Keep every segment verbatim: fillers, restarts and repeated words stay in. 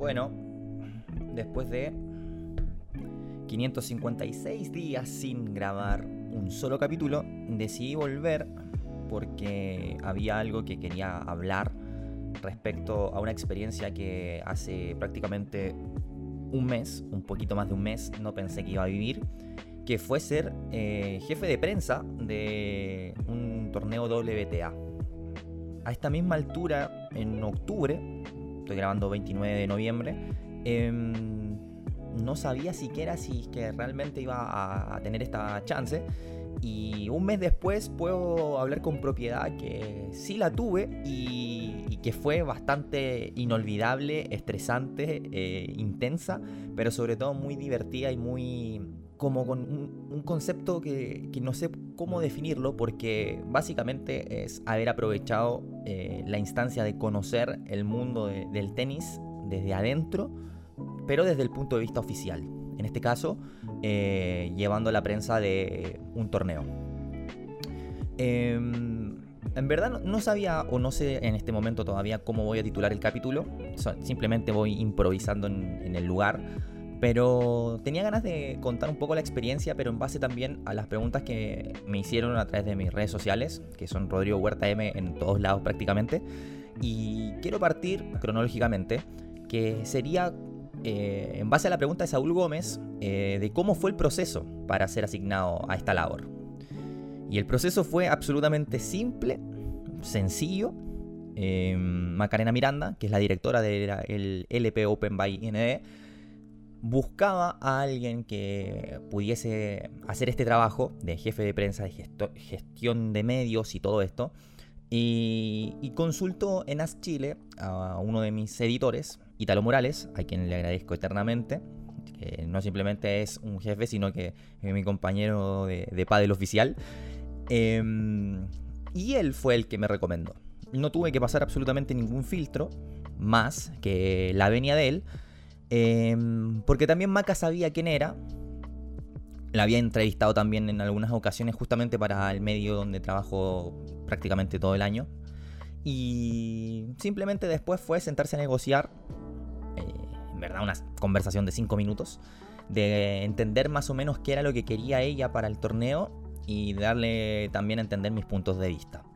Bueno, después de quinientos cincuenta y seis días sin grabar un solo capítulo, decidí volver porque había algo que quería hablar respecto a una experiencia que hace prácticamente un mes, un poquito más de un mes, no pensé que iba a vivir, que fue ser eh, jefe de prensa de un torneo W T A. A esta misma altura, en octubre, estoy grabando veintinueve de noviembre, eh, no sabía siquiera si que realmente iba a, a tener esta chance. Y un mes después puedo hablar con propiedad que sí la tuve y, y que fue bastante inolvidable, estresante, eh, intensa, pero sobre todo muy divertida y muy como con un, un concepto que, que no sé cómo definirlo, porque básicamente es haber aprovechado eh, la instancia de conocer el mundo de, del tenis desde adentro, pero desde el punto de vista oficial. En este caso, eh, llevando la prensa de un torneo. Eh, en verdad no, no sabía o no sé en este momento todavía cómo voy a titular el capítulo. So, simplemente voy improvisando en, en el lugar. Pero tenía ganas de contar un poco la experiencia, pero en base también a las preguntas que me hicieron a través de mis redes sociales, que son Rodrigo Huerta M en todos lados prácticamente. Y quiero partir cronológicamente, que sería... Eh, en base a la pregunta de Saúl Gómez, eh, de cómo fue el proceso para ser asignado a esta labor. Y el proceso fue absolutamente simple, sencillo. Eh, Macarena Miranda, que es la directora del L P Open by I N D, buscaba a alguien que pudiese hacer este trabajo de jefe de prensa, de gesto- gestión de medios y todo esto. Y, y consultó en A S Chile a uno de mis editores, Italo Morales, a quien le agradezco eternamente, que no simplemente es un jefe, sino que es mi compañero de, de pádel oficial. Eh, y él fue el que me recomendó. No tuve que pasar absolutamente ningún filtro, más que la venia de él, eh, porque también Maca sabía quién era. La había entrevistado también en algunas ocasiones justamente para el medio donde trabajo prácticamente todo el año. Y simplemente después fue sentarse a negociar, eh, en verdad una conversación de cinco minutos, de entender más o menos qué era lo que quería ella para el torneo y darle también a entender mis puntos de vista.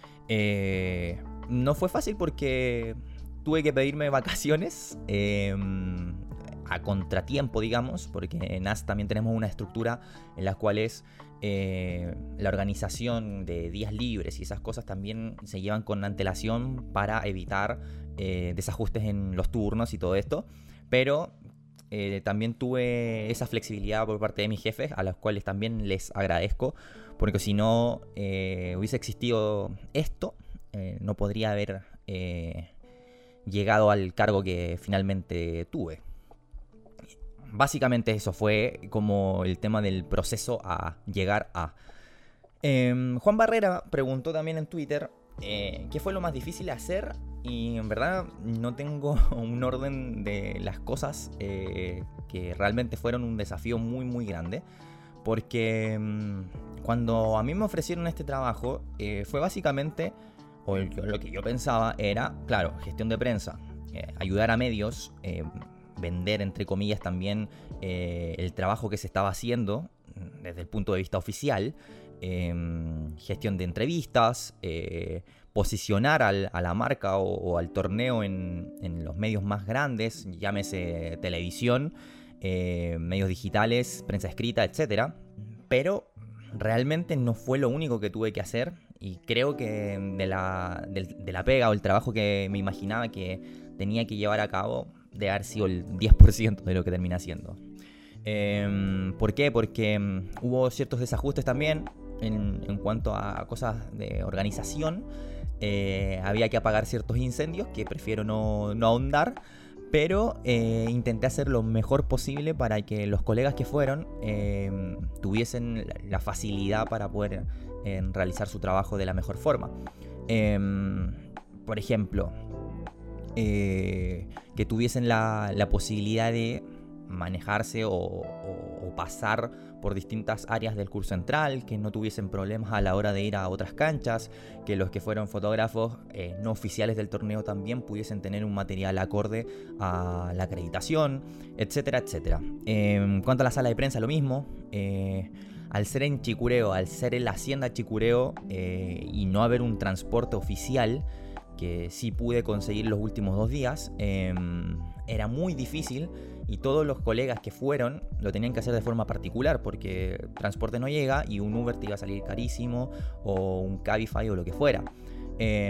Eh, no fue fácil porque tuve que pedirme vacaciones, eh, a contratiempo, digamos, porque en A S también tenemos una estructura en la cual es eh, la organización de días libres y esas cosas también se llevan con antelación para evitar eh, desajustes en los turnos y todo esto, pero eh, también tuve esa flexibilidad por parte de mis jefes, a los cuales también les agradezco, porque si no eh, hubiese existido esto, eh, no podría haber eh, llegado al cargo que finalmente tuve. Básicamente eso fue como el tema del proceso a llegar a... Eh, Juan Barrera preguntó también en Twitter eh, qué fue lo más difícil de hacer, y en verdad no tengo un orden de las cosas eh, que realmente fueron un desafío muy muy grande, porque eh, cuando a mí me ofrecieron este trabajo eh, fue básicamente, o lo que yo pensaba era, claro, gestión de prensa, eh, ayudar a medios, eh, vender, entre comillas, también eh, el trabajo que se estaba haciendo desde el punto de vista oficial, eh, gestión de entrevistas, eh, posicionar al, a la marca o, o al torneo en, en los medios más grandes, llámese televisión, eh, medios digitales, prensa escrita, etcétera. Pero realmente no fue lo único que tuve que hacer, y creo que de la, de, de la pega o el trabajo que me imaginaba que tenía que llevar a cabo, de haber sido el diez por ciento de lo que terminé haciendo. Eh, ¿Por qué? Porque um, hubo ciertos desajustes también en, en cuanto a cosas de organización. Eh, había que apagar ciertos incendios que prefiero no, no ahondar, pero eh, intenté hacer lo mejor posible para que los colegas que fueron eh, tuviesen la facilidad para poder eh, realizar su trabajo de la mejor forma. Eh, por ejemplo, Eh, que tuviesen la, la posibilidad de manejarse o, o, o o pasar por distintas áreas del curso central, que no tuviesen problemas a la hora de ir a otras canchas, que los que fueron fotógrafos eh, no oficiales del torneo también pudiesen tener un material acorde a la acreditación, etcétera, etcétera. Eh, en cuanto a la sala de prensa, lo mismo. Eh, al ser en Chicureo, al ser en la hacienda Chicureo eh, y no haber un transporte oficial, que sí pude conseguir los últimos dos días, eh, era muy difícil y todos los colegas que fueron lo tenían que hacer de forma particular porque transporte no llega y un Uber te iba a salir carísimo o un Cabify o lo que fuera. Eh,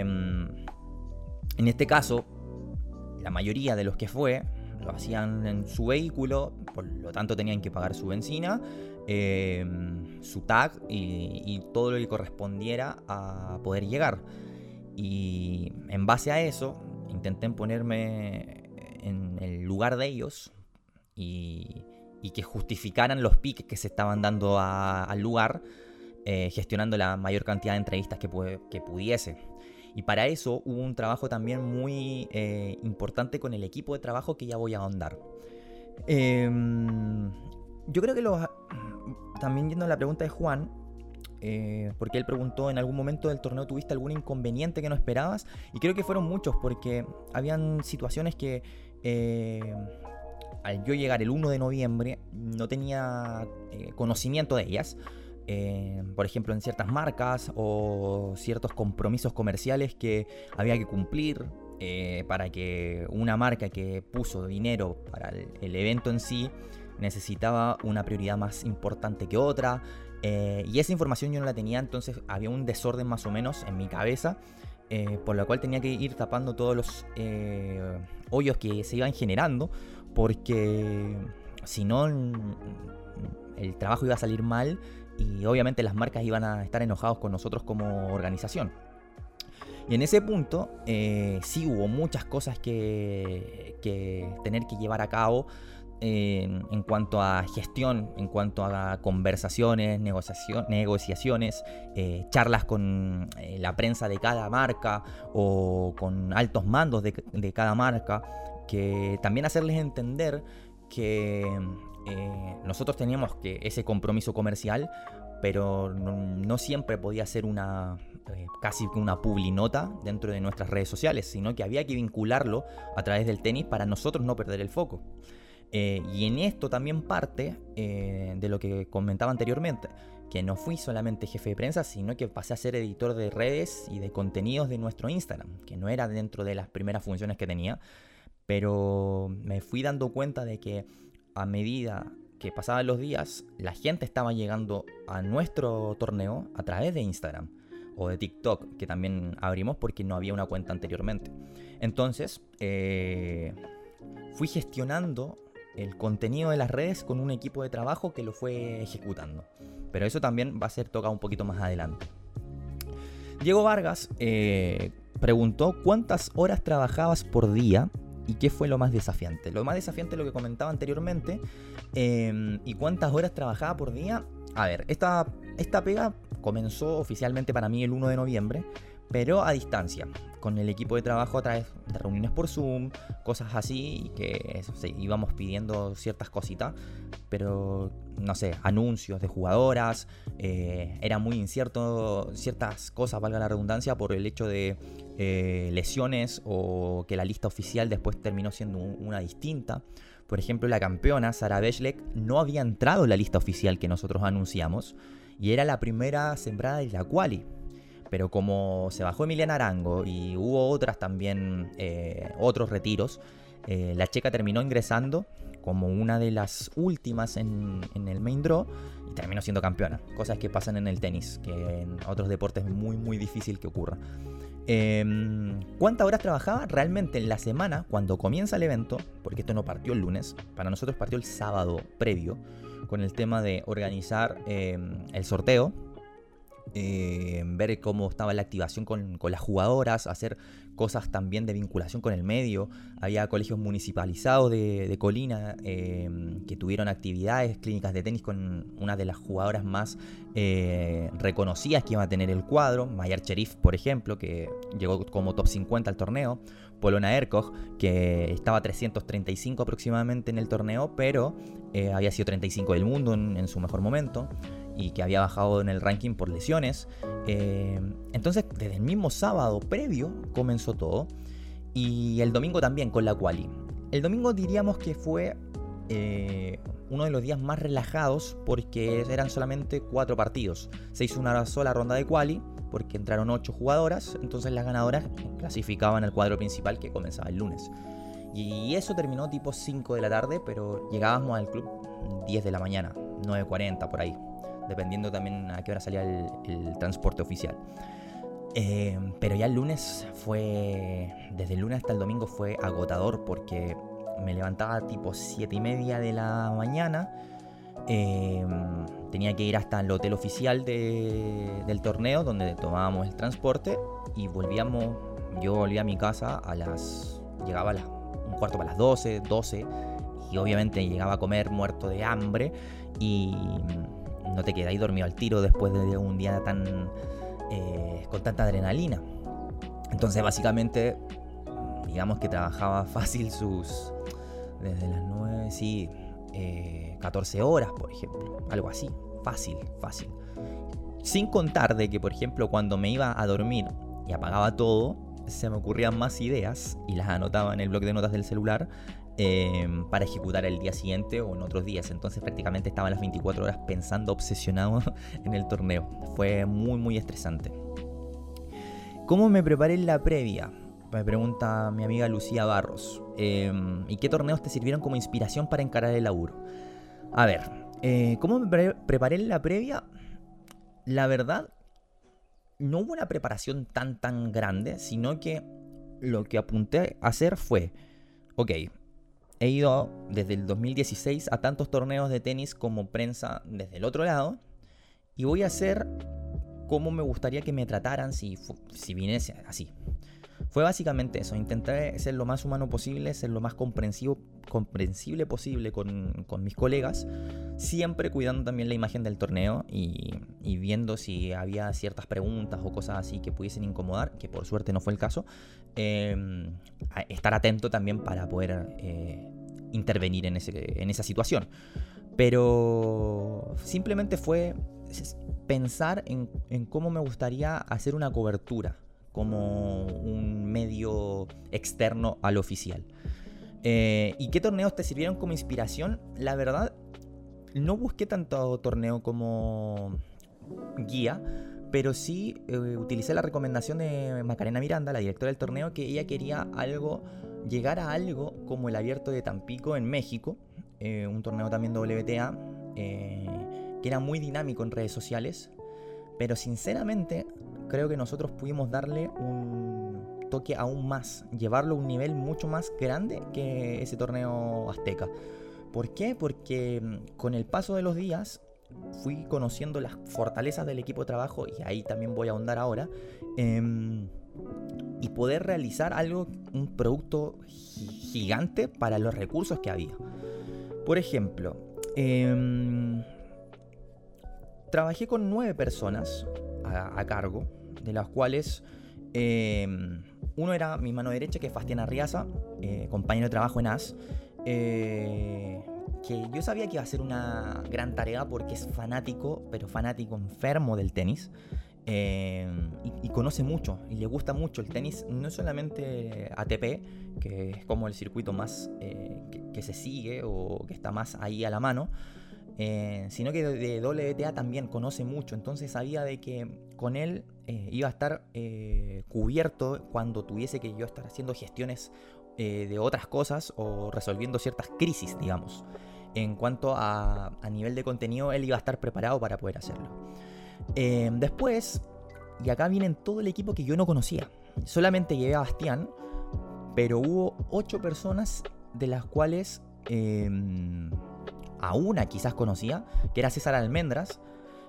en este caso, la mayoría de los que fue lo hacían en su vehículo, por lo tanto tenían que pagar su benzina, eh, su tag y, y todo lo que correspondiera a poder llegar. Y en base a eso intenté ponerme en el lugar de ellos y, y que justificaran los piques que se estaban dando a, al lugar, eh, gestionando la mayor cantidad de entrevistas que, pu- que pudiese. Y para eso hubo un trabajo también muy eh, importante con el equipo de trabajo que ya voy a ahondar. Eh, yo creo que los, también yendo a la pregunta de Juan, Eh, porque él preguntó, ¿en algún momento del torneo tuviste algún inconveniente que no esperabas? Y creo que fueron muchos, porque habían situaciones que eh, al yo llegar el uno de noviembre no tenía eh, conocimiento de ellas. Eh, por ejemplo, en ciertas marcas o ciertos compromisos comerciales que había que cumplir eh, para que una marca que puso dinero para el, el evento en sí necesitaba una prioridad más importante que otra. Eh, y esa información yo no la tenía, entonces había un desorden más o menos en mi cabeza, eh, por lo cual tenía que ir tapando todos los eh, hoyos que se iban generando, porque si no el trabajo iba a salir mal y obviamente las marcas iban a estar enojados con nosotros como organización. Y en ese punto eh, sí hubo muchas cosas que, que tener que llevar a cabo. En, en cuanto a gestión, en cuanto a conversaciones, negociación, negociaciones, eh, charlas con eh, la prensa de cada marca o con altos mandos de, de cada marca, que también hacerles entender que eh, nosotros teníamos que ese compromiso comercial, pero no, no siempre podía ser una eh, casi una publinota dentro de nuestras redes sociales, sino que había que vincularlo a través del tenis para nosotros no perder el foco. Eh, y en esto también parte eh, de lo que comentaba anteriormente, que no fui solamente jefe de prensa, sino que pasé a ser editor de redes y de contenidos de nuestro Instagram, que no era dentro de las primeras funciones que tenía, pero me fui dando cuenta de que a medida que pasaban los días, la gente estaba llegando a nuestro torneo a través de Instagram o de TikTok, que también abrimos porque no había una cuenta anteriormente. Entonces, eh, fui gestionando el contenido de las redes con un equipo de trabajo que lo fue ejecutando. Pero eso también va a ser tocado un poquito más adelante. Diego Vargas eh, preguntó cuántas horas trabajabas por día y qué fue lo más desafiante. Lo más desafiante es lo que comentaba anteriormente. Eh, ¿Y cuántas horas trabajaba por día? A ver, esta, esta pega comenzó oficialmente para mí el uno de noviembre, pero a distancia, con el equipo de trabajo a través de reuniones por Zoom, cosas así, y que eso, sí, íbamos pidiendo ciertas cositas, pero no sé, anuncios de jugadoras, eh, era muy incierto ciertas cosas, valga la redundancia, por el hecho de eh, lesiones o que la lista oficial después terminó siendo una distinta. Por ejemplo, la campeona, Sara Bechlek, no había entrado en la lista oficial que nosotros anunciamos y era la primera sembrada de la quali. Pero como se bajó Emiliana Arango y hubo otras también, eh, otros retiros, eh, la checa terminó ingresando como una de las últimas en, en el main draw y terminó siendo campeona. Cosas que pasan en el tenis, que en otros deportes es muy muy difícil que ocurra. Eh, ¿Cuántas horas trabajaba? Realmente en la semana, cuando comienza el evento, porque esto no partió el lunes, para nosotros partió el sábado previo, con el tema de organizar eh, el sorteo. eh, ver cómo estaba la activación con, con las jugadoras, hacer cosas también de vinculación con el medio. Había colegios municipalizados de, de Colina eh, que tuvieron actividades, clínicas de tenis con una de las jugadoras más eh, reconocidas que iba a tener el cuadro, Mayar Cherif, por ejemplo, que llegó como top cincuenta al torneo. Polona Erkog, que estaba trescientos treinta y cinco aproximadamente en el torneo, pero eh, había sido treinta y cinco del mundo en, en su mejor momento y que había bajado en el ranking por lesiones. Eh, entonces, desde el mismo sábado previo comenzó todo, y el domingo también con la quali. El domingo diríamos que fue eh, uno de los días más relajados porque eran solamente cuatro partidos. Se hizo una sola ronda de quali porque entraron ocho jugadoras, entonces las ganadoras clasificaban al cuadro principal que comenzaba el lunes. Y eso terminó tipo cinco de la tarde, pero llegábamos al club diez de la mañana, nueve cuarenta por ahí, dependiendo también a qué hora salía el, el transporte oficial. Eh, pero ya el lunes fue, desde el lunes hasta el domingo fue agotador porque me levantaba tipo siete y media de la mañana. Eh, tenía que ir hasta el hotel oficial de, del torneo donde tomábamos el transporte y volvíamos, yo volvía a mi casa a las, llegaba a las un cuarto para las doce, doce, y obviamente llegaba a comer muerto de hambre y no te quedáis dormido al tiro después de un día tan eh, con tanta adrenalina. Entonces básicamente digamos que trabajaba fácil sus desde las nueve, sí, eh, catorce horas, por ejemplo, algo así, fácil, fácil. Sin contar de que, por ejemplo, cuando me iba a dormir y apagaba todo, se me ocurrían más ideas y las anotaba en el bloc de notas del celular eh, para ejecutar el día siguiente o en otros días. Entonces prácticamente estaba las veinticuatro horas pensando, obsesionado en el torneo. Fue muy, muy estresante. ¿Cómo me preparé en la previa? Me pregunta mi amiga Lucía Barros. Eh, ¿Y qué torneos te sirvieron como inspiración para encarar el laburo? A ver, eh, ¿cómo me pre- preparé en la previa? La verdad, no hubo una preparación tan tan grande, sino que lo que apunté a hacer fue, ok, he ido desde el dos mil dieciséis a tantos torneos de tenis como prensa desde el otro lado, y voy a hacer cómo me gustaría que me trataran si, si viniese así. Fue básicamente eso, intenté ser lo más humano posible, ser lo más comprensivo, comprensible posible con, con mis colegas, siempre cuidando también la imagen del torneo y, y viendo si había ciertas preguntas o cosas así que pudiesen incomodar, que por suerte no fue el caso, eh, estar atento también para poder eh, intervenir en, ese, en esa situación. Pero simplemente fue pensar en, en cómo me gustaría hacer una cobertura como un medio externo al oficial. Eh, ¿Y qué torneos te sirvieron como inspiración? La verdad, no busqué tanto torneo como guía, pero sí eh, utilicé la recomendación de Macarena Miranda, la directora del torneo, que ella quería algo, llegar a algo como el Abierto de Tampico en México, eh, un torneo también W T A, eh, que era muy dinámico en redes sociales, pero sinceramente creo que nosotros pudimos darle un toque aún más, llevarlo a un nivel mucho más grande que ese torneo azteca. ¿Por qué? Porque con el paso de los días fui conociendo las fortalezas del equipo de trabajo, y ahí también voy a ahondar ahora, eh, y poder realizar algo, un producto gigante para los recursos que había. Por ejemplo, eh, trabajé con nueve personas a, a cargo, de las cuales eh, uno era mi mano derecha, que es Fastián Arriaza, eh, compañero de trabajo en A S, eh, que yo sabía que iba a ser una gran tarea porque es fanático, pero fanático enfermo del tenis, eh, y, y conoce mucho, y le gusta mucho el tenis, no solamente A T P, que es como el circuito más eh, que, que se sigue o que está más ahí a la mano, Eh, sino que de, de W T A también conoce mucho. Entonces sabía de que con él eh, iba a estar eh, cubierto cuando tuviese que yo estar haciendo gestiones eh, de otras cosas o resolviendo ciertas crisis, digamos. En cuanto a, a nivel de contenido, él iba a estar preparado para poder hacerlo. Eh, después, y acá vienen todo el equipo que yo no conocía. Solamente llevé a Bastián, pero hubo ocho personas de las cuales... Eh, a una quizás conocía, que era César Almendras,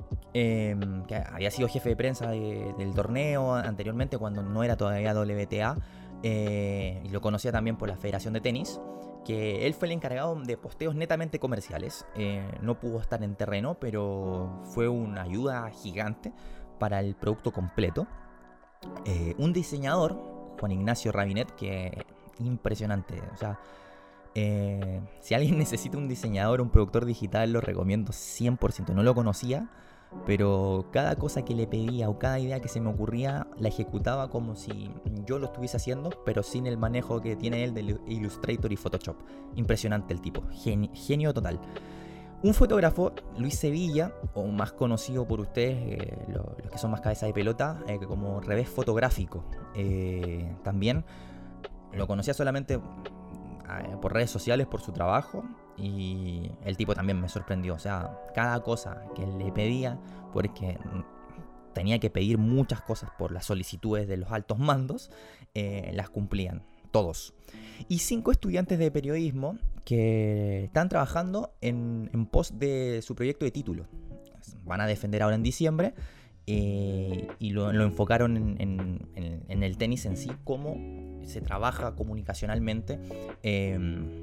eh, que había sido jefe de prensa de, del torneo anteriormente cuando no era todavía W T A, eh, y lo conocía también por la Federación de Tenis, que él fue el encargado de posteos netamente comerciales. Eh, no pudo estar en terreno, pero fue una ayuda gigante para el producto completo. Eh, un diseñador, Juan Ignacio Rabinet, que impresionante, o sea, eh, si alguien necesita un diseñador, un productor digital, lo recomiendo cien por ciento. No lo conocía, pero cada cosa que le pedía o cada idea que se me ocurría la ejecutaba como si yo lo estuviese haciendo, pero sin el manejo que tiene él de Illustrator y Photoshop. Impresionante el tipo, genio, genio total. Un fotógrafo, Luis Sevilla, o más conocido por ustedes, eh, los, los que son más cabeza de pelota, eh, como revés fotográfico. Eh, también lo conocía solamente eh, por redes sociales, por su trabajo, y el tipo también me sorprendió. O sea, cada cosa que le pedía, porque tenía que pedir muchas cosas por las solicitudes de los altos mandos, eh, las cumplían todos. Y cinco estudiantes de periodismo que están trabajando en, en pos de su proyecto de título. Van a defender ahora en diciembre, eh, y lo, lo enfocaron en, en, en, en el tenis en sí, cómo se trabaja comunicacionalmente eh,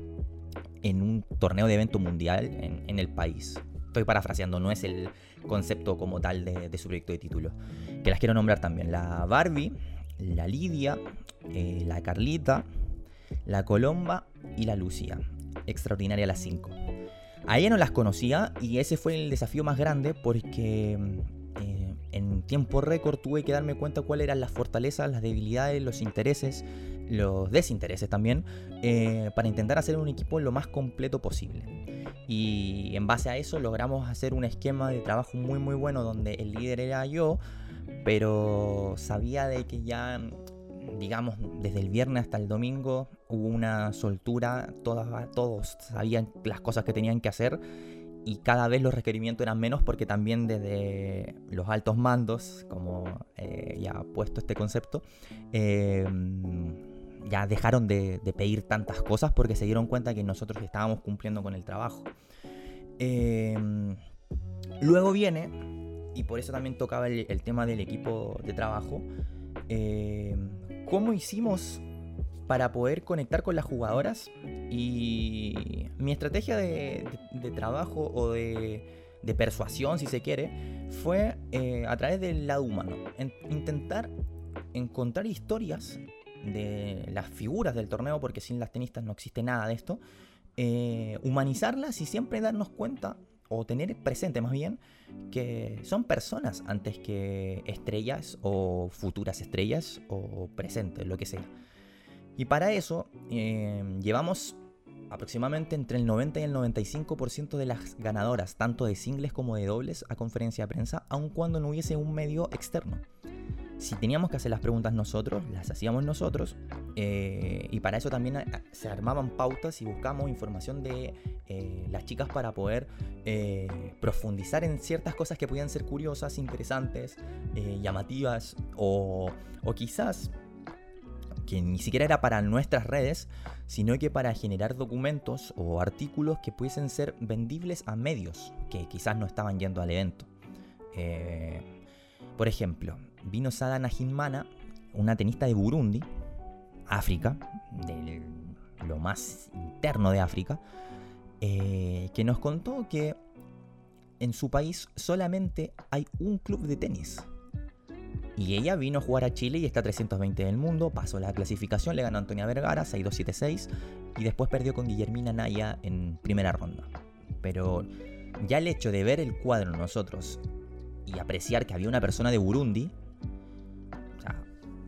en un torneo de evento mundial en, en el país. Estoy parafraseando, no es el concepto como tal de, de su proyecto de título. Que las quiero nombrar también: la Barbie, la Lidia, eh, la Carlita, la Colomba y la Lucía. Extraordinaria las cinco. A ella no las conocía y ese fue el desafío más grande, porque eh, en tiempo récord tuve que darme cuenta cuáles eran las fortalezas, las debilidades, los intereses, los desintereses también, eh, para intentar hacer un equipo lo más completo posible. Y en base a eso logramos hacer un esquema de trabajo muy muy bueno, donde el líder era yo, pero sabía de que ya, digamos, desde el viernes hasta el domingo hubo una soltura, todas, todos sabían las cosas que tenían que hacer y cada vez los requerimientos eran menos, porque también desde los altos mandos, como eh, ya puesto este concepto, eh, ya dejaron de, de pedir tantas cosas porque se dieron cuenta que nosotros estábamos cumpliendo con el trabajo. Eh, luego viene, y por eso también tocaba el, el tema del equipo de trabajo, eh, cómo hicimos para poder conectar con las jugadoras. Y mi estrategia de, de, de trabajo o de, de persuasión, si se quiere, fue eh, a través del lado humano. En, intentar encontrar historias de las figuras del torneo, porque sin las tenistas no existe nada de esto, eh, humanizarlas y siempre darnos cuenta, o tener presente más bien, que son personas antes que estrellas o futuras estrellas o presentes, lo que sea. Y para eso eh, llevamos aproximadamente entre el noventa y el noventa y cinco por ciento de las ganadoras, tanto de singles como de dobles, a conferencia de prensa, aun cuando no hubiese un medio externo. Si teníamos que hacer las preguntas nosotros, las hacíamos nosotros, eh, y para eso también a, se armaban pautas y buscamos información de eh, las chicas para poder eh, profundizar en ciertas cosas que podían ser curiosas, interesantes, eh, llamativas, o, o quizás que ni siquiera era para nuestras redes, sino que para generar documentos o artículos que pudiesen ser vendibles a medios que quizás no estaban yendo al evento. Eh, por ejemplo, vino Sada Nahimana, una tenista de Burundi, África, de lo más interno de África, eh, que nos contó que en su país solamente hay un club de tenis. Y ella vino a jugar a Chile y está trescientos veinte del mundo, pasó la clasificación, le ganó a Antonia Vergara seis dos siete seis y después perdió con Guillermina Naya en primera ronda. Pero ya el hecho de ver el cuadro nosotros y apreciar que había una persona de Burundi, o sea,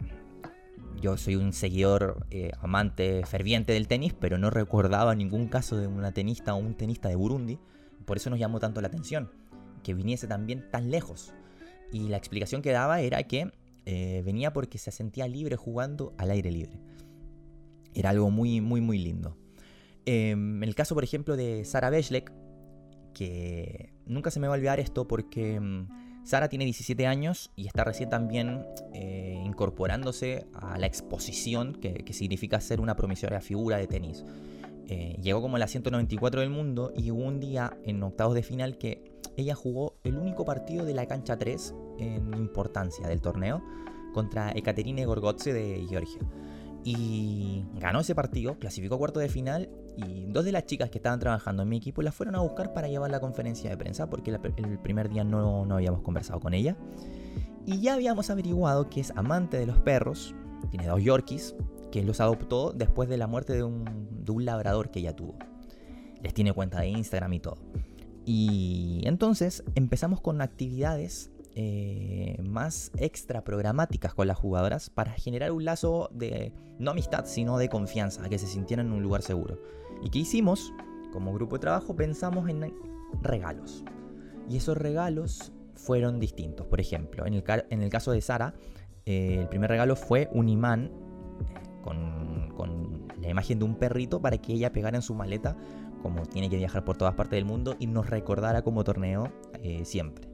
yo soy un seguidor eh, amante ferviente del tenis, pero no recordaba ningún caso de una tenista o un tenista de Burundi. Por eso nos llamó tanto la atención que viniese también tan lejos. Y la explicación que daba era que eh, venía porque se sentía libre jugando al aire libre. Era algo muy, muy, muy lindo. Eh, el caso, por ejemplo, de Sara Beslek, que nunca se me va a olvidar esto porque um, Sara tiene diecisiete años y está recién también eh, incorporándose a la exposición que, que significa ser una promisoria figura de tenis. Eh, llegó como la ciento noventa y cuatro del mundo y hubo un día en octavos de final que ella jugó el único partido de la cancha tres en importancia del torneo contra Ekaterina Gorgodze de Georgia. Y ganó ese partido, clasificó a cuarto de final y dos de las chicas que estaban trabajando en mi equipo las fueron a buscar para llevar la conferencia de prensa porque la, el primer día no, no habíamos conversado con ella. Y ya habíamos averiguado que es amante de los perros, tiene dos Yorkies, que los adoptó después de la muerte de un, de un labrador que ella tuvo. Les tiene cuenta de Instagram y todo. Y entonces empezamos con actividades eh, más extra programáticas con las jugadoras para generar un lazo de, no amistad, sino de confianza, que se sintieran en un lugar seguro. ¿Y qué hicimos? Como grupo de trabajo pensamos en regalos. Y esos regalos fueron distintos. Por ejemplo, en el, en el caso de Sara, eh, el primer regalo fue un imán con, con la imagen de un perrito para que ella pegara en su maleta, como tiene que viajar por todas partes del mundo, y nos recordara como torneo eh, siempre.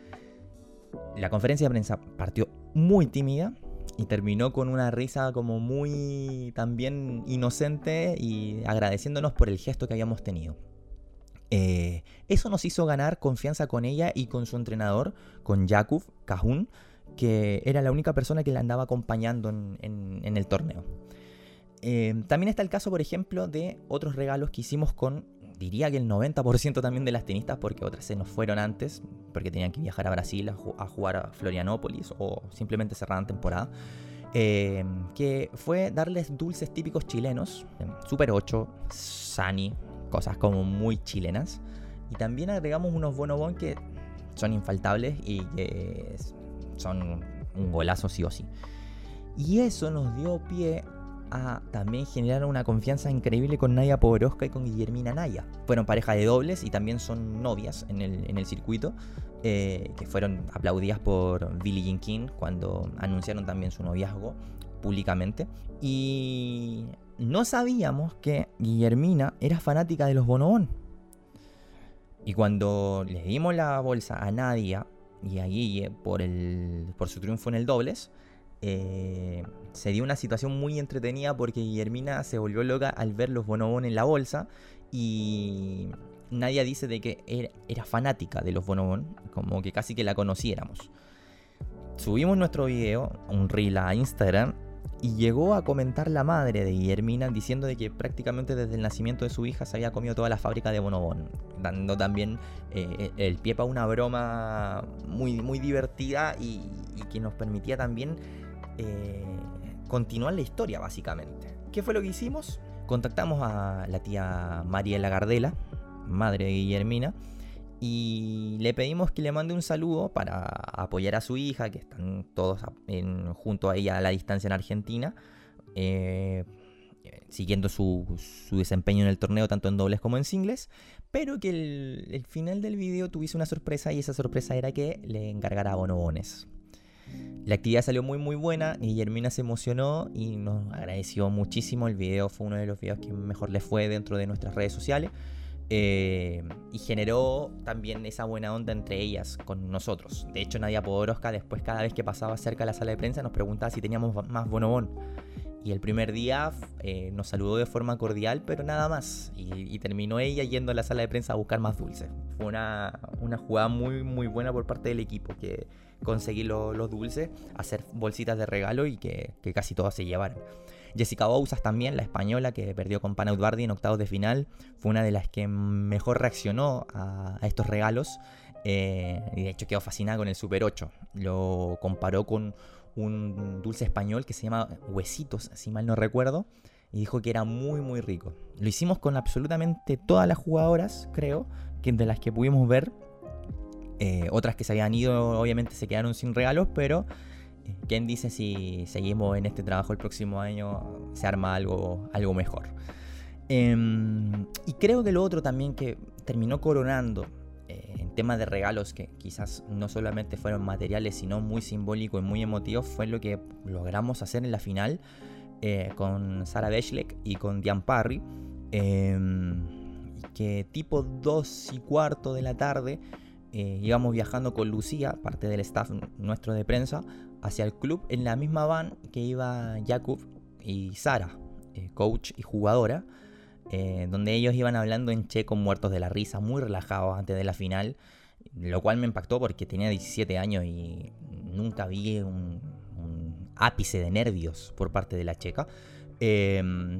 La conferencia de prensa partió muy tímida y terminó con una risa como muy también inocente y agradeciéndonos por el gesto que habíamos tenido. Eh, eso nos hizo ganar confianza con ella y con su entrenador, con Jakub Kahun, que era la única persona que la andaba acompañando en, en, en el torneo. Eh, también está el caso, por ejemplo, de otros regalos que hicimos con, diría que el noventa por ciento también de las tenistas, porque otras se nos fueron antes, porque tenían que viajar a Brasil a, ju- a jugar a Florianópolis o simplemente cerraban temporada. Eh, que fue darles dulces típicos chilenos, Super ocho, Sani, cosas como muy chilenas. Y también agregamos unos bonobón que son infaltables y que son un golazo sí o sí. Y eso nos dio pie a también generar una confianza increíble con Nadia Podoroska y con Guillermina Naya. Fueron pareja de dobles y también son novias en el, en el circuito, eh, que fueron aplaudidas por Billie Jean King cuando anunciaron también su noviazgo públicamente. Y no sabíamos que Guillermina era fanática de los bonobón. Y cuando les dimos la bolsa a Nadia y a Guille por, el, por su triunfo en el dobles, Eh, se dio una situación muy entretenida porque Guillermina se volvió loca al ver los bonobón en la bolsa y Nadia dice de que era, era fanática de los bonobón, como que casi que la conociéramos. Subimos nuestro video, un reel a Instagram, y llegó a comentar la madre de Guillermina diciendo de que prácticamente desde el nacimiento de su hija se había comido toda la fábrica de bonobón, dando también eh, el pie para una broma muy, muy divertida y, y que nos permitía también Eh, continuar la historia básicamente. ¿Qué fue lo que hicimos? Contactamos a la tía Mariela Gardela, madre de Guillermina, y le pedimos que le mande un saludo para apoyar a su hija, que están todos en, junto a ella a la distancia en Argentina, eh, siguiendo su, su desempeño en el torneo tanto en dobles como en singles, pero que el, el final del video tuviese una sorpresa, y esa sorpresa era que le encargara bonobones. La actividad salió muy muy buena, Guillermina se emocionó y nos agradeció muchísimo. El video fue uno de los videos que mejor le fue dentro de nuestras redes sociales, eh, y generó también esa buena onda entre ellas con nosotros. De hecho, Nadia Podoroska después, cada vez que pasaba cerca de la sala de prensa, nos preguntaba si teníamos más bonobón. Y el primer día eh, nos saludó de forma cordial, pero nada más. Y, y terminó ella yendo a la sala de prensa a buscar más dulces. Fue una, una jugada muy muy buena por parte del equipo, que conseguir lo, los dulces, hacer bolsitas de regalo y que, que casi todas se llevaron. Jessica Bouzas también, la española que perdió con Panaut Bardi en octavos de final, fue una de las que mejor reaccionó a, a estos regalos, eh, y de hecho quedó fascinada con el Super ocho. Lo comparó con un dulce español que se llama Huesitos, si mal no recuerdo, y dijo que era muy muy rico. Lo hicimos con absolutamente todas las jugadoras, creo, que de las que pudimos ver. Eh, otras que se habían ido obviamente se quedaron sin regalos, pero eh, ¿quién dice si seguimos en este trabajo el próximo año se arma algo, algo mejor? Eh, y creo que lo otro también que terminó coronando eh, en temas de regalos, que quizás no solamente fueron materiales sino muy simbólicos y muy emotivos, fue lo que logramos hacer en la final eh, con Sara Bechlek y con Diane Parry, eh, que tipo dos y cuarto de la tarde Eh, íbamos viajando con Lucía, parte del staff nuestro de prensa, hacia el club en la misma van que iba Jakub y Sara, eh, coach y jugadora. eh, donde ellos iban hablando en checo muertos de la risa, muy relajados antes de la final, lo cual me impactó porque tenía diecisiete años y nunca vi un, un ápice de nervios por parte de la checa. Eh,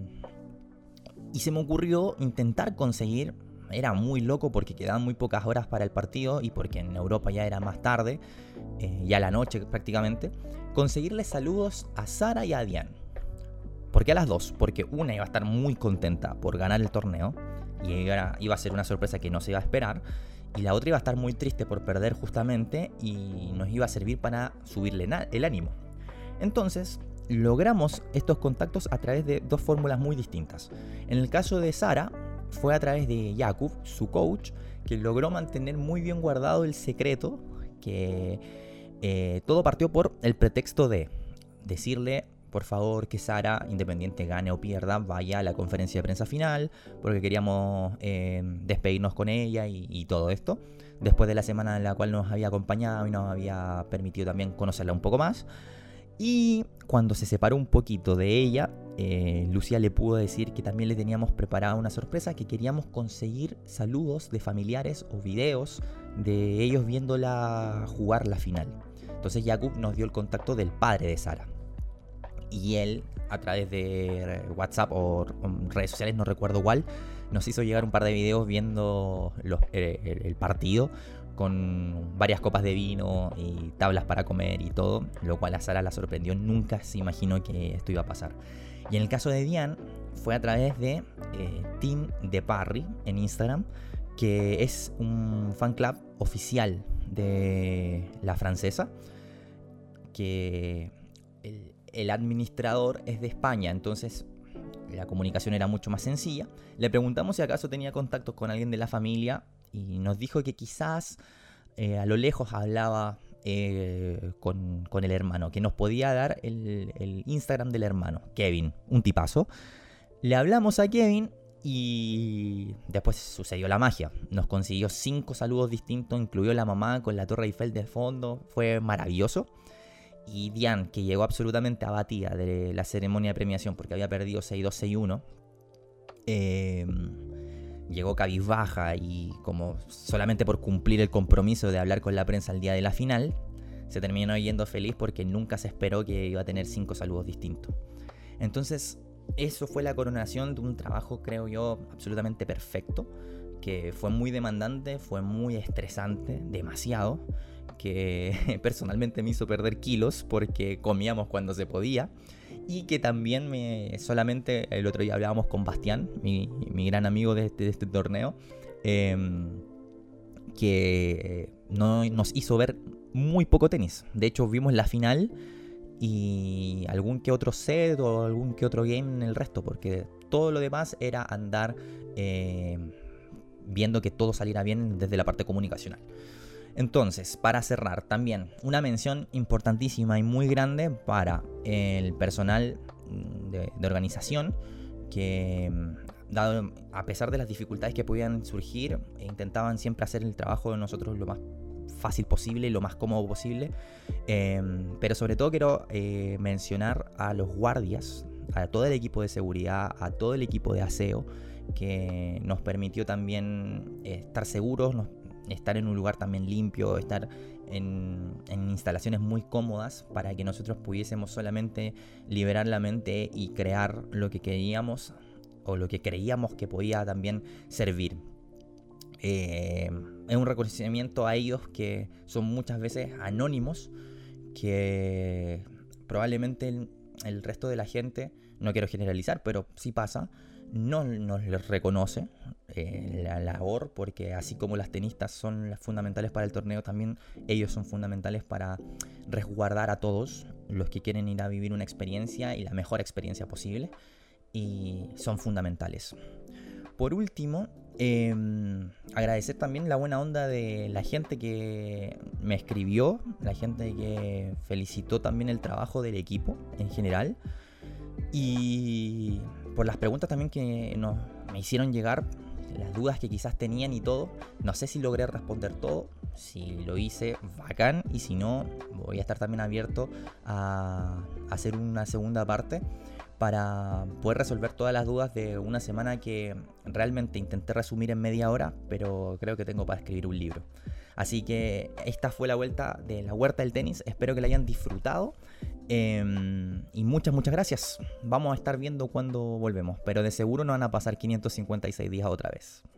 y se me ocurrió intentar conseguir, era muy loco porque quedaban muy pocas horas para el partido y porque en Europa ya era más tarde, eh, ya la noche prácticamente, conseguirle saludos a Sara y a Diane. ¿Por qué a las dos? Porque una iba a estar muy contenta por ganar el torneo y iba, iba a ser una sorpresa que no se iba a esperar, y la otra iba a estar muy triste por perder justamente y nos iba a servir para subirle el ánimo. Entonces logramos estos contactos a través de dos fórmulas muy distintas. En el caso de Sara fue a través de Jakub, su coach, que logró mantener muy bien guardado el secreto, que eh, todo partió por el pretexto de decirle, por favor, que Sara, independiente gane o pierda, vaya a la conferencia de prensa final, porque queríamos eh, despedirnos con ella y, y todo esto, después de la semana en la cual nos había acompañado y nos había permitido también conocerla un poco más. Y cuando se separó un poquito de ella, eh, Lucía le pudo decir que también le teníamos preparada una sorpresa, que queríamos conseguir saludos de familiares o videos de ellos viéndola jugar la final. Entonces Jakub nos dio el contacto del padre de Sara. Y él, a través de WhatsApp o redes sociales, no recuerdo cuál, nos hizo llegar un par de videos viendo los, el, el partido con varias copas de vino y tablas para comer y todo, lo cual a Sara la sorprendió, nunca se imaginó que esto iba a pasar. Y en el caso de Diane, fue a través de eh, Team de Parry en Instagram, que es un fan club oficial de la francesa, que el, el administrador es de España, entonces la comunicación era mucho más sencilla. Le preguntamos si acaso tenía contactos con alguien de la familia y nos dijo que quizás eh, a lo lejos hablaba eh, con, con el hermano, que nos podía dar el, el Instagram del hermano, Kevin, un tipazo. Le hablamos a Kevin y después sucedió la magia. Nos consiguió cinco saludos distintos, incluyó la mamá con la Torre Eiffel de fondo, fue maravilloso. Y Diane, que llegó absolutamente abatida de la ceremonia de premiación porque había perdido seis dos seis uno, eh, llegó cabizbaja y como solamente por cumplir el compromiso de hablar con la prensa el día de la final, se terminó yendo feliz porque nunca se esperó que iba a tener cinco saludos distintos. Entonces eso fue la coronación de un trabajo, creo yo, absolutamente perfecto, que fue muy demandante, fue muy estresante, demasiado, que personalmente me hizo perder kilos porque comíamos cuando se podía, y que también me solamente el otro día hablábamos con Bastián, mi, mi gran amigo de este, de este torneo, eh, que no, nos hizo ver muy poco tenis. De hecho vimos la final y algún que otro set o algún que otro game en el resto, porque todo lo demás era andar eh, viendo que todo saliera bien desde la parte comunicacional. Entonces, para cerrar, también una mención importantísima y muy grande para el personal de, de organización, que dado, a pesar de las dificultades que podían surgir, intentaban siempre hacer el trabajo de nosotros lo más fácil posible, lo más cómodo posible. Eh, pero sobre todo quiero eh, mencionar a los guardias, a todo el equipo de seguridad, a todo el equipo de aseo, que nos permitió también eh, estar seguros, nos, estar en un lugar también limpio, estar en, en instalaciones muy cómodas para que nosotros pudiésemos solamente liberar la mente y crear lo que queríamos o lo que creíamos que podía también servir. Eh, es un reconocimiento a ellos que son muchas veces anónimos, que probablemente el, el resto de la gente, no quiero generalizar, pero sí pasa, no nos les reconoce eh, la labor, porque así como las tenistas son las fundamentales para el torneo, también ellos son fundamentales para resguardar a todos los que quieren ir a vivir una experiencia y la mejor experiencia posible, y son fundamentales. Por último, eh, agradecer también la buena onda de la gente que me escribió, la gente que felicitó también el trabajo del equipo en general, y por las preguntas también que nos, me hicieron llegar, las dudas que quizás tenían y todo. No sé si logré responder todo. Si lo hice, bacán, y si no, voy a estar también abierto a hacer una segunda parte, para poder resolver todas las dudas de una semana que realmente intenté resumir en media hora, pero creo que tengo para escribir un libro. Así que esta fue la vuelta de la Huerta del Tenis, espero que la hayan disfrutado. Eh, y muchas, muchas gracias. Vamos a estar viendo cuándo volvemos, pero de seguro no van a pasar quinientos cincuenta y seis días otra vez.